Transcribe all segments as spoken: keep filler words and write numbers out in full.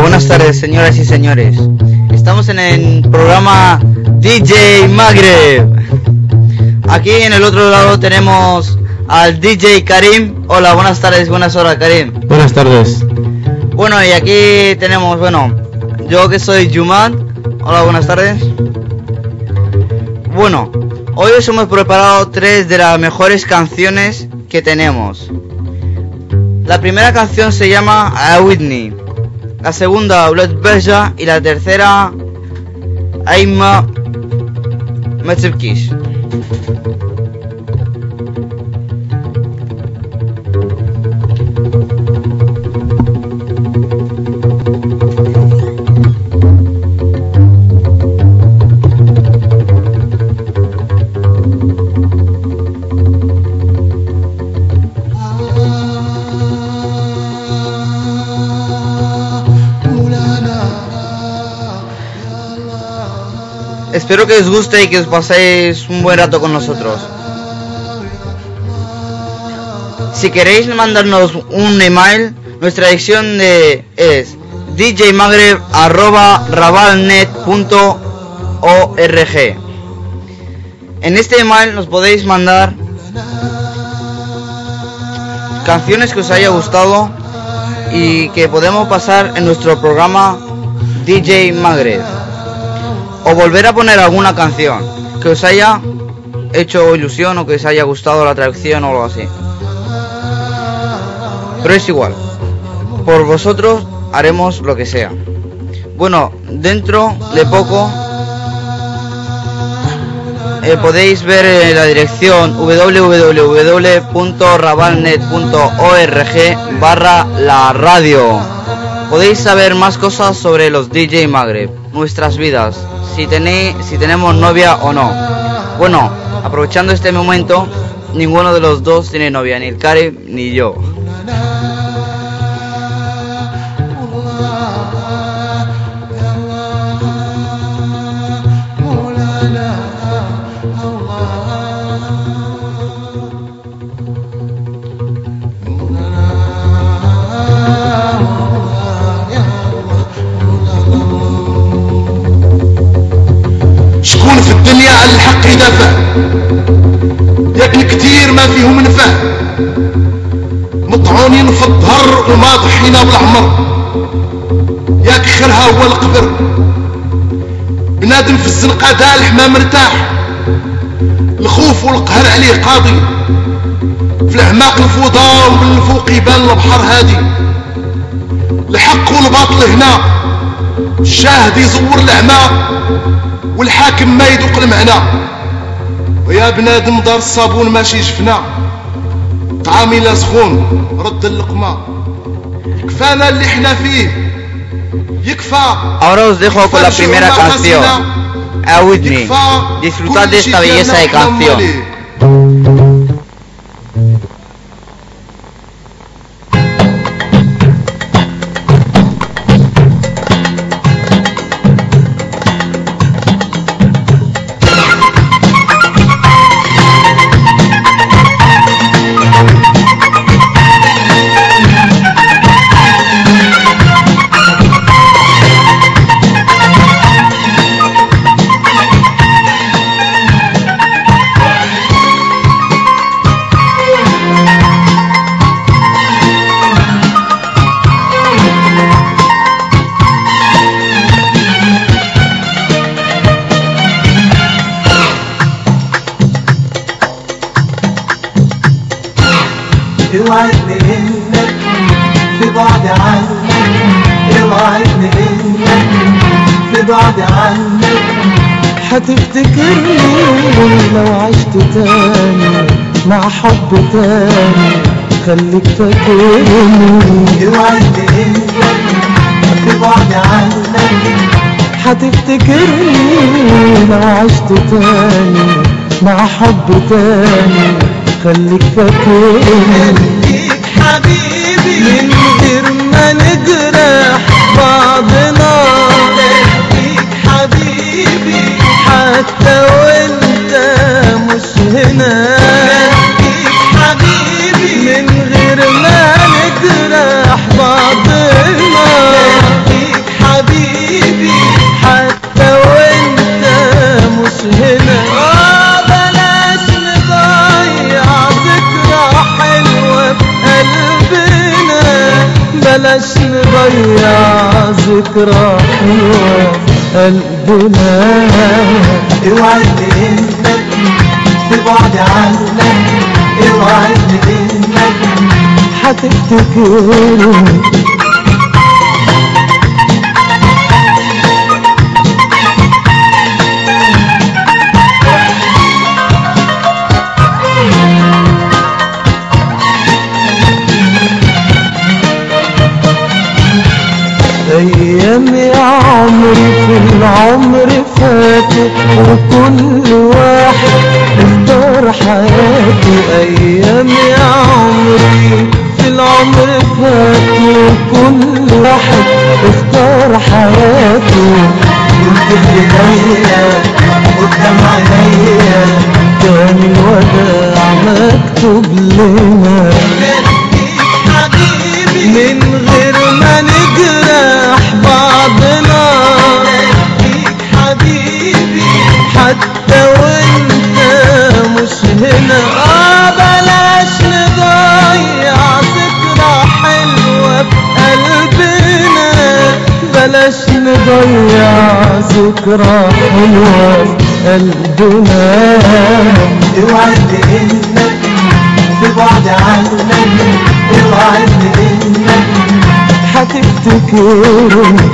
buenas tardes, señoras y señores. Estamos en el programa D J Magreb. Aquí en el otro lado tenemos al D J Karim. Hola, buenas tardes, buenas horas, Karim. Buenas tardes. Bueno, y aquí tenemos, bueno, yo que soy Jumat. Hola, buenas tardes. Bueno, hoy os hemos preparado tres de las mejores canciones que tenemos. La primera canción se llama A Whitney, la segunda Blood Beja y la tercera Aima Matsubkish. Espero que os guste y que os paséis un buen rato con nosotros. Si queréis mandarnos un email, nuestra dirección de es d j magreb arroba rabalnet punto org. En este email nos podéis mandar canciones que os haya gustado y que podemos pasar en nuestro programa D J Magreb, o volver a poner alguna canción que os haya hecho ilusión o que os haya gustado la traducción o algo así. Pero es igual, por vosotros haremos lo que sea. Bueno, dentro de poco eh, podéis ver eh, la dirección w w w punto rabalnet punto org barra la radio. Podéis saber más cosas sobre los D J Magreb, nuestras vidas, si tenéis, si tenemos novia o no. Bueno, aprovechando este momento, ninguno de los dos tiene novia, ni el Karim ni yo. شكون في الدنيا على الحق يدافع؟ ياكل كتير ما فيه منفع، مطعونين في الظهر وماضحين بالعمر، ياك خيرها هو القبر، بنادم في الزنقة دالح ما مرتاح، الخوف والقهر عليه قاضي، في الاعماق الفوضى ومن الفوق يبان البحر هادي، الحق والباطل هنا، الشاهد يزور الاعمى والحاكم ما يدوق المعنى، ويا بنادم دار الصابون ماشي جفنا، طعامي لا سخون رد اللقمة، يكفانا اللي احنا فيه يكفى. Ahora os dejo con la primera canción, A Whitney. Disfrutad de esta belleza de canción. اوعدني انك في بعد عنك، اوعدني انك في بعد عنك هتفتكرني لو عشت تاني مع حب تاني، خليك فاكرني. اوعدني انك في بعد عنك هتفتكرني لو عشت تاني مع حب تاني، خليك فاكرني. خليك حبيبي من غير ما نجرح بعضنا، خليك حبيبي حتى وانت مش هنا، خليك حبيبي من غير ما نجرح بعضنا، خليك ذكرى حلوة قلبنا. اوعدني انك في بعد عنك، اوعدني انك حتفتكرني. ايام يا عمري في العمر فاتت، وكل واحد اختار حياته. ايام يا عمري في العمر فاتت، وكل واحد اختار حياته. يمكن ايديا قدام عينيا كان الوداع مكتوب لنا من غير ما نجرح بعضنا. حبيبي حتى وانت مش هنا. اه بلاش نضيع ذكرى حلوة بقلبنا، بلاش نضيع ذكرى حلوة بقلبنا. اوعدني انك في بعد عنك، اوعدني انك حتفتكرني.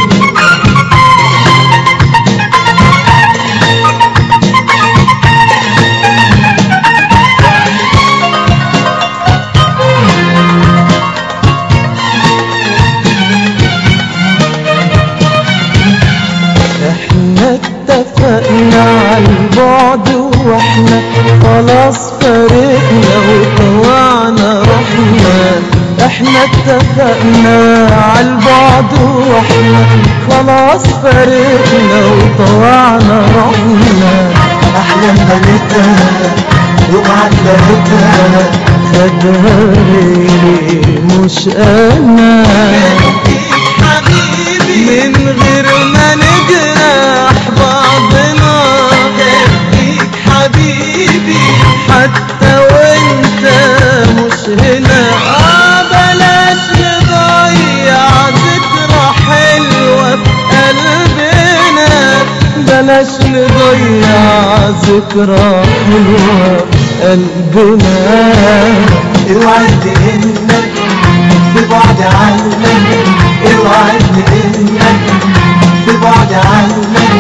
احنا اتفقنا على البعد، واحنا خلاص فارقنا وطوعنا رحنا. احنا اتفقنا على البعد، واحنا خلاص فارقنا وطوعنا رحنا. احلام بنتها وقعد بنتها خدها غيري مش انا. حبيبي من غير ما نجرح بعضنا. خليك حبيبي حتى وانت مش هنا. اه بلاش نضيع ذكرى حلوة بقلبنا، بلاش نضيع ذكرى حلوة بقلبنا. اوعدني انك في بعد عنك، اوعدني انك في بعد عنك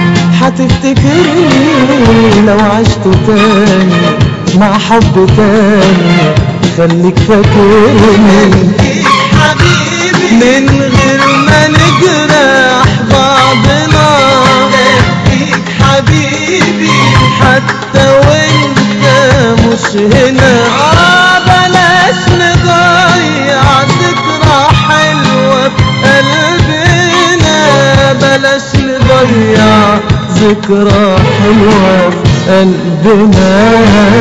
حتفتكرني لو عشت تاني مع حب تاني. خليك فاكرني حبيبي من غير ما نجرح بعضنا. خليك حبيبي حتى وانت مش هنا. اه بلاش نضيع ذكرى حلوة بقلبنا، بلاش نضيع ذكرى حلوة بقلبنا.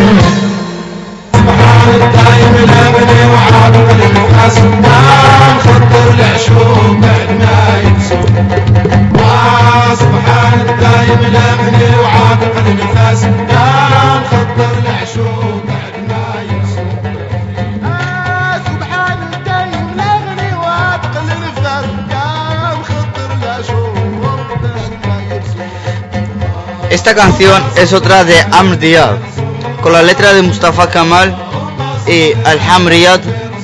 دايم الامل وعاطف النفس، ما نخطر العشوق بعد ما ينسون. سبحان الدايم الامل وعاطف النفس، ما نخطر العشوق بعد ما ينسون. سبحان الدايم الامل وعاطف النفس، ما نخطر العشوق بعد ما ينسون. Esta canción es otra de Amr Diab, con la letra de Mustafa Kamal y Alham Riyad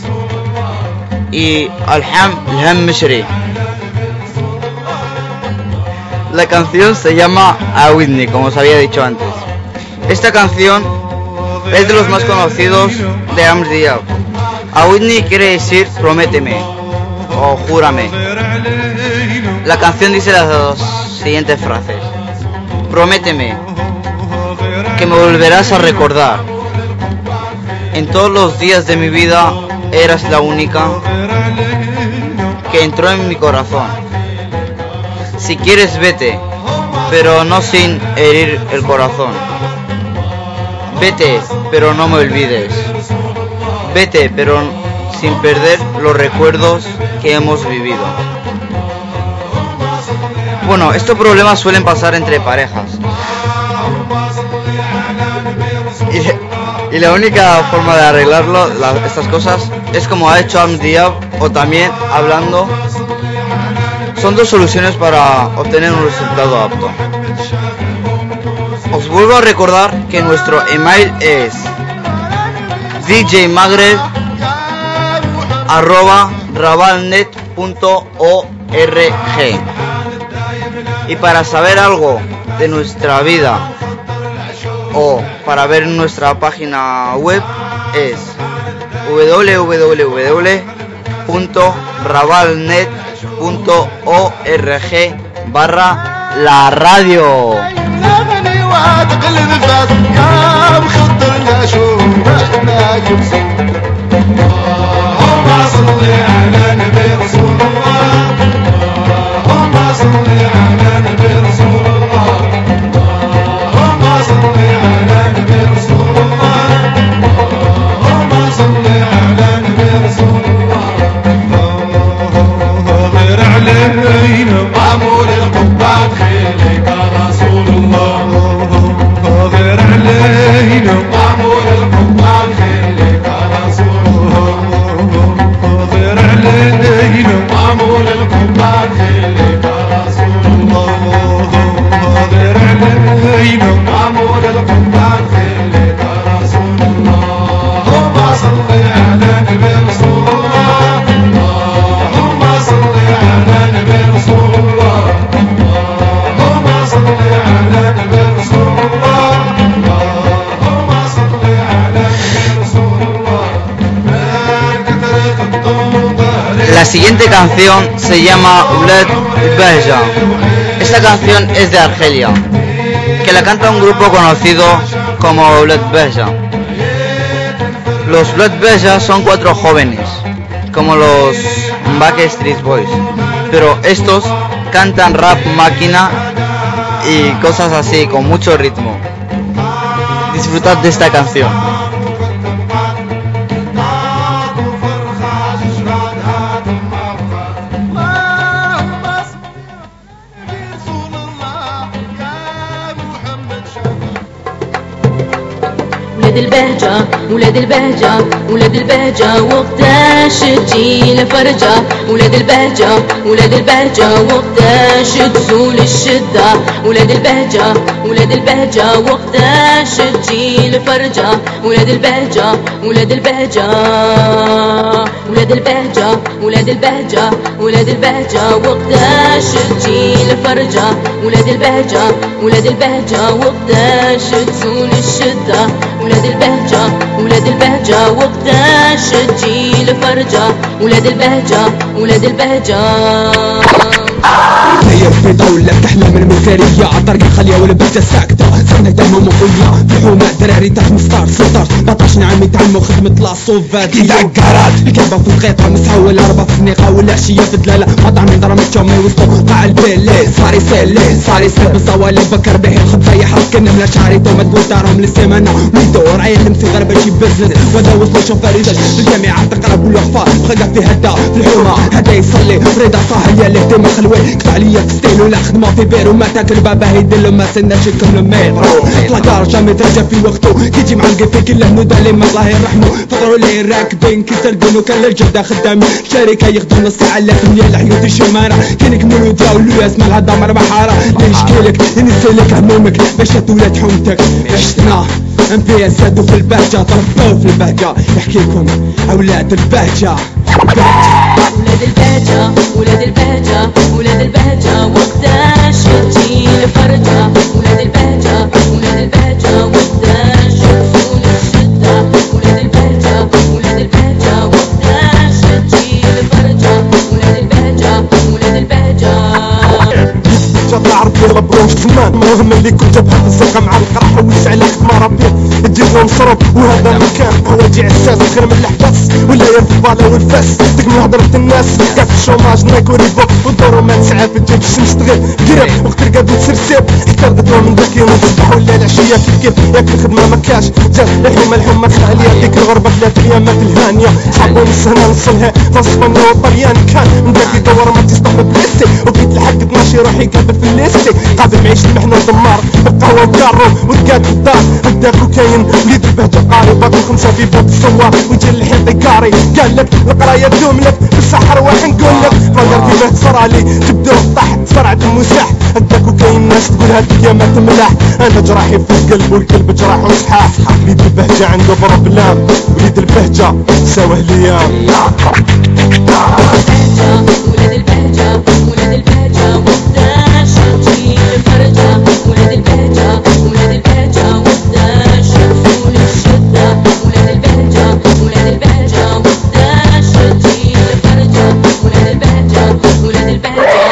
y Alham Ilham Mishri. La canción se llama A Whitney, como os había dicho antes. Esta canción es de los más conocidos de Amr Diab. A Whitney quiere decir prométeme o júrame. La canción dice las siguientes frases: prométeme que me volverás a recordar. En todos los días de mi vida eras la única que entró en mi corazón. Si quieres vete, pero no sin herir el corazón. Vete, pero no me olvides. Vete, pero sin perder los recuerdos que hemos vivido. Bueno, estos problemas suelen pasar entre parejas. Y, y la única forma de arreglarlo, la, estas cosas, es como ha hecho Amr Diab, o también hablando Son dos soluciones para obtener un resultado apto. Os vuelvo a recordar que nuestro email es d j magreb arroba rabalnet punto org. Y para saber algo de nuestra vida o para ver nuestra página web es w w w punto rabalnet punto org barra la radio. La siguiente canción se llama Ouled Behja. Esta canción es de Argelia, que la canta un grupo conocido como Ouled Behja. Los Ouled Behja son cuatro jóvenes, como los Backstreet Boys, pero estos cantan rap máquina y cosas así, con mucho ritmo. Disfrutad de esta canción. ولاد البهجة ولاد البهجة ولاد البهجة وقتاش تجي الفرجة ولاد البهجة ولاد البهجة وقتاش تزول الشدة ولاد البهجة ولاد البهجة وقتاش تجي الفرجة ولاد البهجة ولاد البهجة ولاد البهجة ولاد البهجة ولاد البهجة وقتاش تجي الفرجة ولاد البهجة ولاد البهجة وقتاش تزول الشدة ولاد البهجة ولاد البهجة وقتاش تجي الفرجة ولاد البهجة ولاد البهجة هي في دولة تحلم المثالية عالطريق خالية والبهجة ساكتة سنة دايما مقوية في حومة دراري تاع خمسطاش ستطاش سبعطاش عام يتعلموا خدمة لاصوفات كي عكارات الكلبة في الغيطة مسحة والهربة في النيقة والعشية في الدلالة مطعمين ضرمتهم ما يوصلوا قاع البيلي صاري سيلي صاري سيل بالصوالي بكر به الخبايا حرك النملة شعريتو مدبوط دارهم للسيمانة ويدور عيال مسي غربة شي بزنس ودا وصلوا شوفاريزاج الجامعات تقرب والوقفة بخيقة في هدا في الحومة هدا يصلي رضا صاحل يا ليه ديما خلوي كتب عليا في ستيل ولا خدمة في بير وما تاكل بابا يدلو ما سناش يكملوا مترو طلاقار جامي ترجع في وقتو كيجي معلقي في كل هنودا لي ما الله يرحمو فطروا لي راكبين كيسرقونو كان الجدة خدامين شركة يخدموا نص ساعة لكن يا الحيوط الشمارة كانك مولود يا ولو اسمها الهضا مرة بحارة ليش كيلك نسلك همومك باش تولد حومتك عشتنا انبياء سادو في البهجة طربوا في البهجة يحكيكم اولاد البهجة ولاد البهجة ولاد البهجة ولاد البهجة وقتاش تجي الفرجة ولاد البهجة ولاد البهجة وقتاش تزول الشدة ولاد البهجة ولاد البهجة وقتاش تجي الفرجة ولاد البهجة ولاد البهجة جات عربي مبروك زمان المهم اللي كنت بحب الزرقة مع القرح ويش على خدمة ربي تجيبو نصرب وهذا مكان هو جي عساس خير من الحباس ولا يرفض والفاس تكمل هضرة الناس كاف الشوماج ناكو ريبوك والدورو ما تسعى تجيب الشمس تغيب قريب وقت رقاد تسرسيب حتى غدوة من ذاك يوم الصباح ولا العشية كيف كيف ياك الخدمة مكاش جات الحومة الحومة خالية ديك الغربة ثلاث ايامات الهانية صحابو نص هنا نص لها فصفنا وطليان كان من ذاك يدور ما تستحب بلسي وبيت الحق اثناش يروح يقابل في الليستي قادر معيش المحنة ودمار القهوة وكارو وتقاد في الدار هدا كوكايين وليد البهجة قاري باقي خمسة في بوط السوا وجا الحيط قاري قال لك القراية تدوم لك بالسحر واح نقول لك فقر كيما تصرالي تبدو طح صرع دم وساح هدا كوكايين الناس تقول هاد يا ما تملاح انا جراحي في القلب والقلب جراح وصحاح وليد البهجة عنده بروبلام وليد البهجة سواه ليام ولاد البهجة ولاد البهجة وحداش تجي الفرجة ولاد البهجة ولاد البهجة وحداش يدخل الشدة ولاد البهجة ولاد البهجة وحداش تجي الفرجة ولاد البهجة ولاد البهجة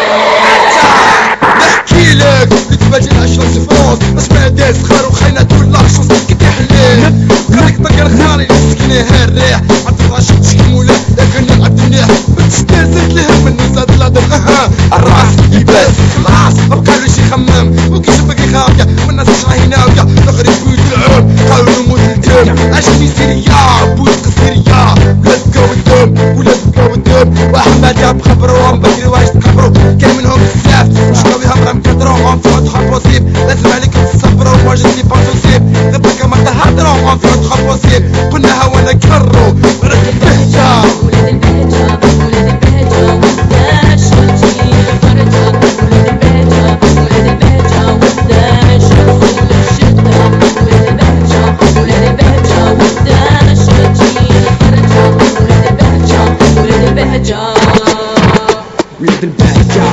نحكي لك كنت باجي العشرة سفروس اسمع داس خار وخينات ولا رشوص كنت حليل قالك طقر خالي مسكينة هالريح عطف عشق شكمولة لكن نلعب منيح بتستازت لهم من نزاد الهدر اها الراس يباس خلاص بقى له شي خمام وكيش باقي خاوية والناس شراهي ناوية نغري بيوت العون قالوا نموت الدم عجبني سيريا بوت قصيريا ولاد بقاو الدم ولاد بقاو الدم واحمد جاب خبروهم بكري واش تخبرو كان منهم بزاف وشكاويهم راه مكدروهم في عود بوسيب لازم عليكم تصبروا موا جاتني بانتوسيب غير بكا ما تهدروهم في عود بوسيب قلناها وانا كرو ولاد البهجة ولاد البهجة ولاد البهجة وحداش تجي الفرجة ولاد البهجة ولاد البهجة وحداش يدخل الشدة ولاد البهجة ولاد البهجة وحداش تجي الفرجة ولاد البهجة ولاد البهجة ولاد البهجة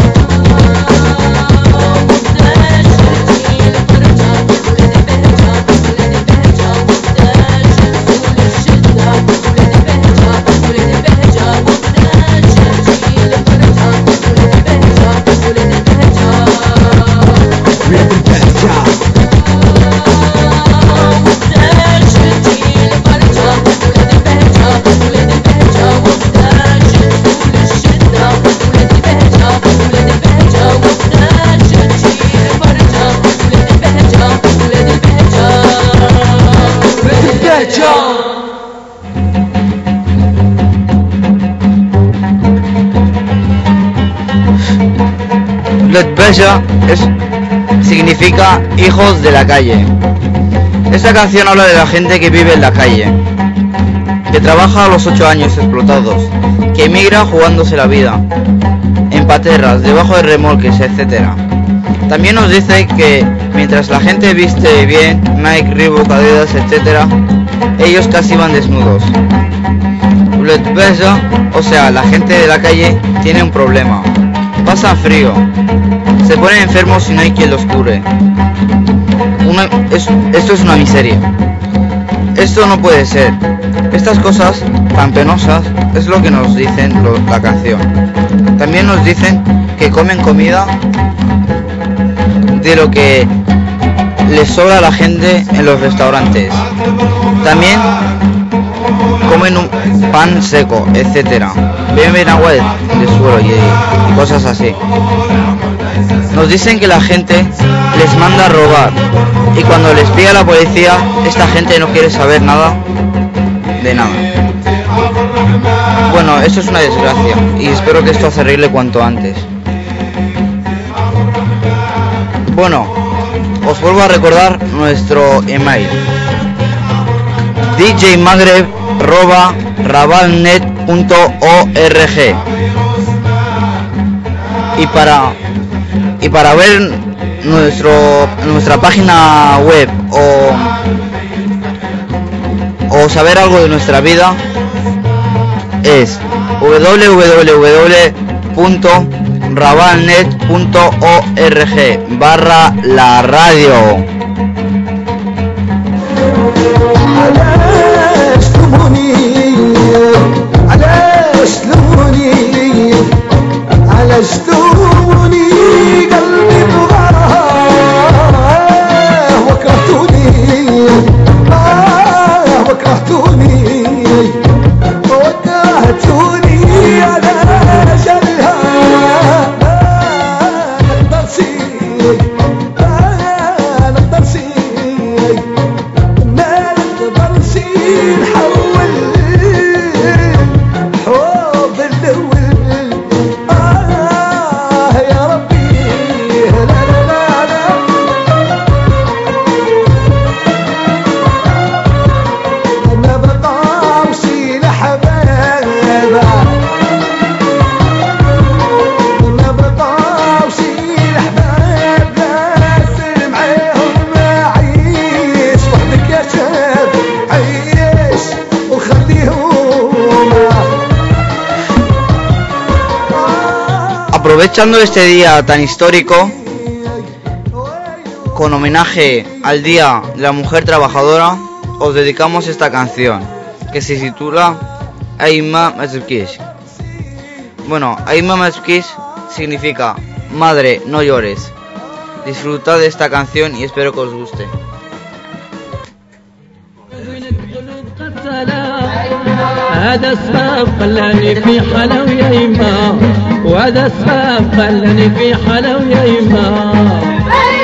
Red Beja es, significa hijos de la calle. Esta canción habla de la gente que vive en la calle, que trabaja a los ocho años explotados, que emigra jugándose la vida, en paterras, debajo de remolques, etcétera. También nos dice que mientras la gente viste bien, Nike, Reebok, Adidas, etcétera, ellos casi van desnudos. Red Beja, o sea, la gente de la calle tiene un problema. Pasan frío, se ponen enfermos si no hay quien los cure. Una, es, esto es una miseria. Esto no puede ser. Estas cosas tan penosas es lo que nos dicen lo, la canción. También nos dicen que comen comida de lo que les sobra a la gente en los restaurantes. También comen un pan seco, etcétera. Beben agua de, de suelo y, y cosas así. Nos dicen que la gente les manda a robar y cuando les pilla la policía, esta gente no quiere saber nada de nada. Bueno, eso es una desgracia y espero que esto se arregle cuanto antes. Bueno, os vuelvo a recordar nuestro email: d j magreb arroba rabalnet punto org. Y para y para ver nuestro nuestra página web o o saber algo de nuestra vida es w w w punto rabalnet punto org barra la radio. أجلوني قلبي بغاه وكرهتوني آه وكرهتوني وكرهتوني على جلها ما نقدر شي ما نقدر شي ما نقدر شي نحول حب الأول. Aprovechando este día tan histórico, con homenaje al Día de la Mujer Trabajadora, os dedicamos esta canción, que se titula Aima Mazubkish. Bueno, Aima Mazubkish significa Madre, no llores. Disfrutad de esta canción y espero que os guste. هذا سبب خلاني في حلا ويا يما وهذا سبب خلاني في حلا ويا يما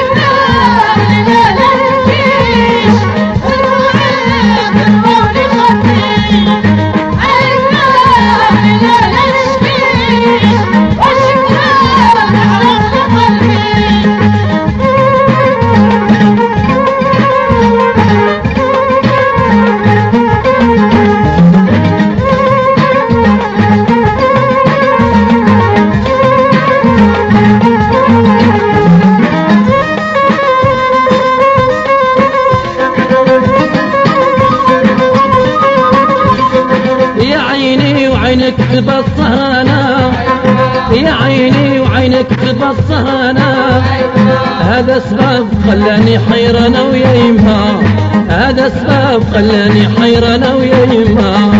عينك تبصهانا يا عيني وعينك تبصهانا هذا سبب خلاني حيرانة ويا يما هذا سبب خلاني حيرانة ويا يما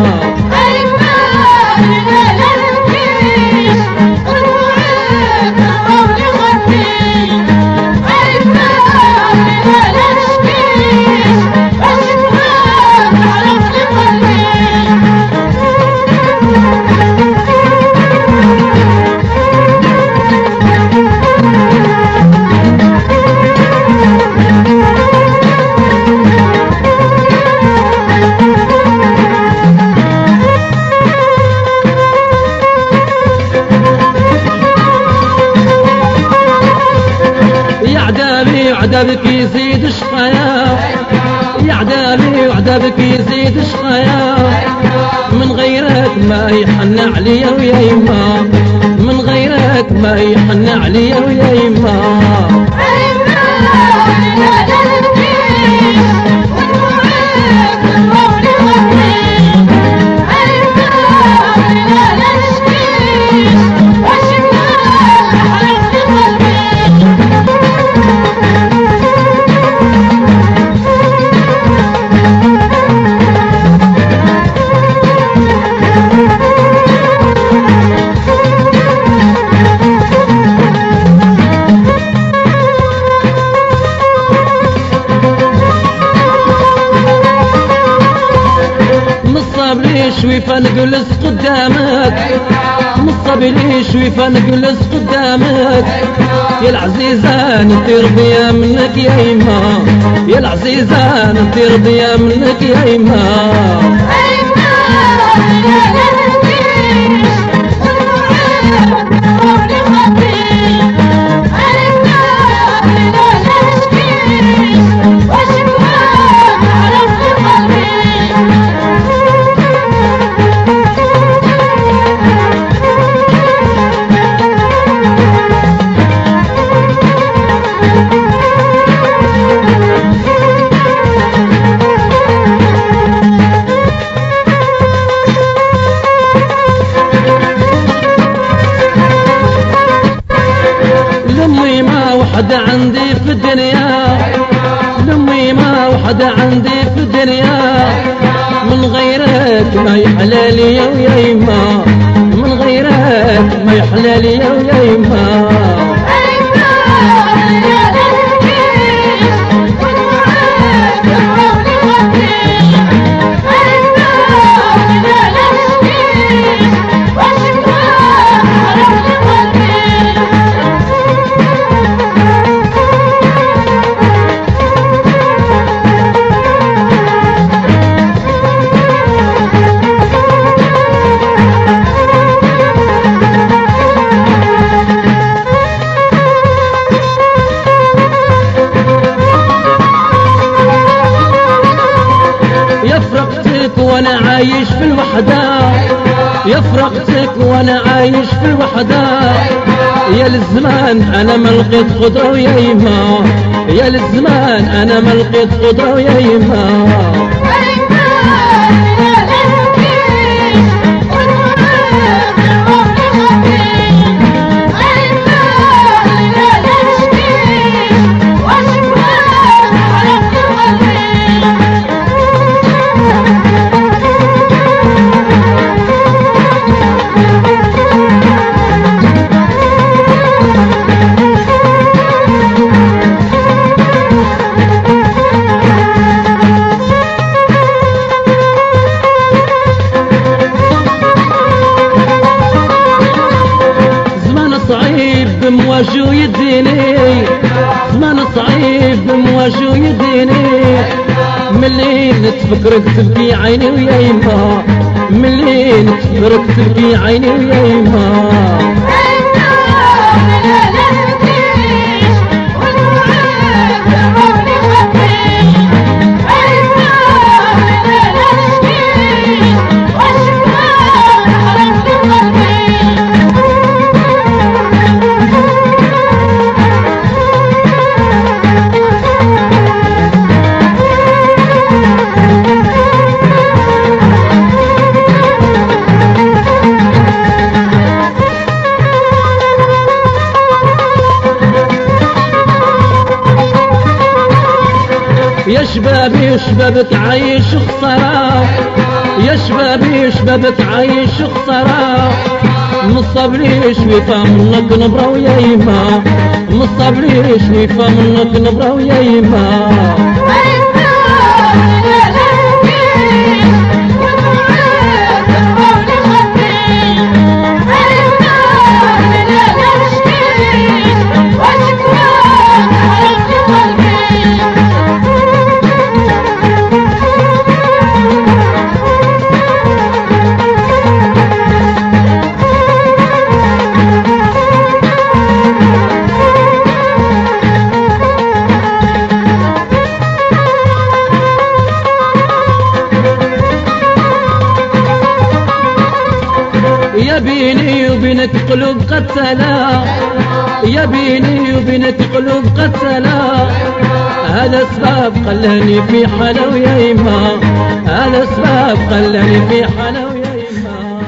عذابك يزيد شقايا يا عذابي وعذابك يزيد شقايا من غيرك ما يحن عليا ويا يما من غيرك ما يحن عليا ويا يما شوي فنجلس قدامك مصاب لي شوي فنجلس قدامك يا العزيزة نطير بيا منك يا يما يا العزيزة نطير بيا منك يا يما وحد عندي في الدنيا لمي ما وحد عندي في الدنيا من غيرك ما يحلى لي ويا يما من غيرك ما يحلى لي ويا يما وانا عايش في الوحدة يفرقتك وانا عايش في الوحدة يا للزمان انا ما لقيت خضرة ويا يما يا للزمان انا ما لقيت خضرة ويا يما I'm بمواجه يديني زمان صعيب بمواجه يديني ملي نتفكرك تبكي عيني ويا يما ملي نتفكرك تبكي عيني ويا يما يا شبابي شبابك عايش خسارة يا شبابي شبابك عايش خسارة مصبريش ويفا منك نبرة ويا يما مصبريش ويفا منك نبرة ويا يما يا بيني وبينك قلوب قتلة يا بيني وبينك قلوب قتلة هذا سبب خلاني في حالة ويا يما هذا سبب خلاني في حالة ويا يما.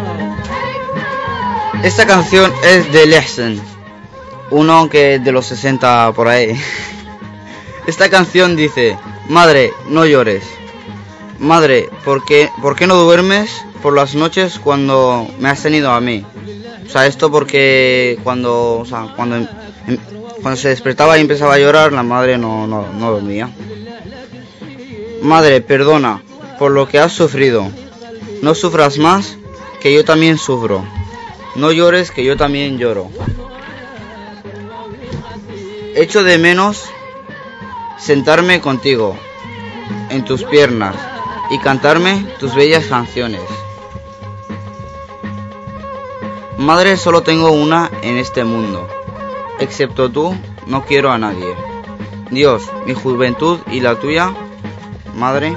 Esta canción es de Lexen, uno que es de los sesenta por ahí. Esta canción dice: madre, no llores. Madre, ¿por qué, ¿por qué no duermes por las noches cuando me has tenido a mí? O sea, esto porque cuando, o sea, cuando, em, cuando se despertaba y empezaba a llorar, la madre no, no, no dormía. Madre, perdona por lo que has sufrido. No sufras más, que yo también sufro. No llores, que yo también lloro. Echo de menos sentarme contigo en tus piernas y cantarme tus bellas canciones. Madre, solo tengo una en este mundo. Excepto tú, no quiero a nadie. Dios, mi juventud y la tuya, madre,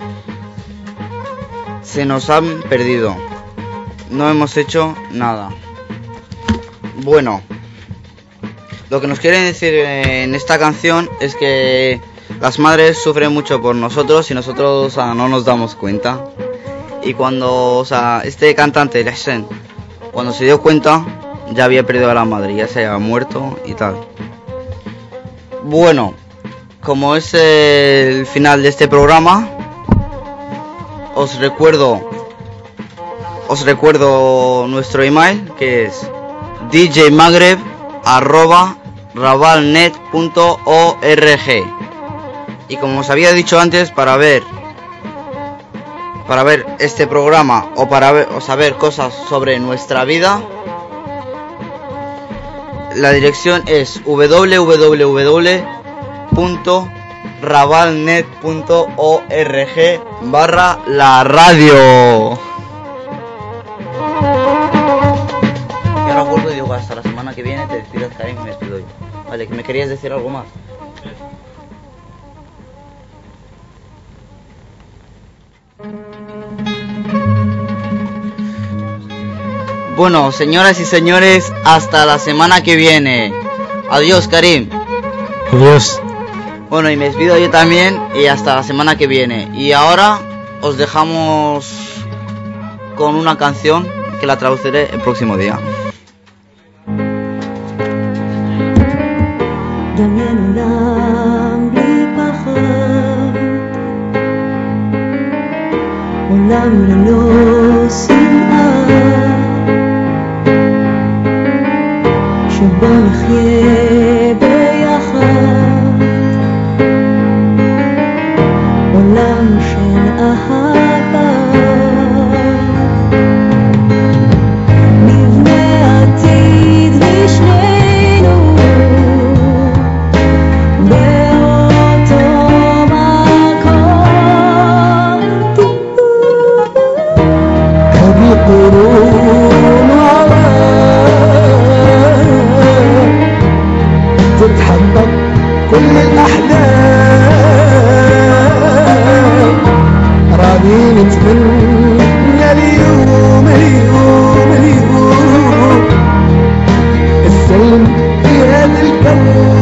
se nos han perdido. No hemos hecho nada. Bueno, lo que nos quieren decir en esta canción es que las madres sufren mucho por nosotros y nosotros, o sea, no nos damos cuenta. Y cuando, o sea, este cantante, Lexen, cuando se dio cuenta, ya había perdido a la madre, ya se había muerto y tal. Bueno, como es el final de este programa, os recuerdo, os recuerdo nuestro email, que es d j magreb arroba rabalnet punto org. Y como os había dicho antes, para ver para ver este programa o para ver, o saber cosas sobre nuestra vida, la dirección es w w w punto rabalnet punto org barra la radio. Y ahora vuelvo y digo, hasta la semana que viene te despido, Karim, me despido yo. Vale, que me querías decir algo más. Bueno, señoras y señores, hasta la semana que viene. Adiós, Karim. Adiós. Bueno, y me despido yo también y hasta la semana que viene. Y ahora os dejamos con una canción que la traduciré el próximo día. דמיין עולם בלי פחד, עולם ללא שנאה, שבו נחיה ביחד, עולם של אהבה, נבנה עתיד לשנינו. وتتحقق كل الأحلام راني نتمنى اليوم اليوم اليوم السلم في هذا الكون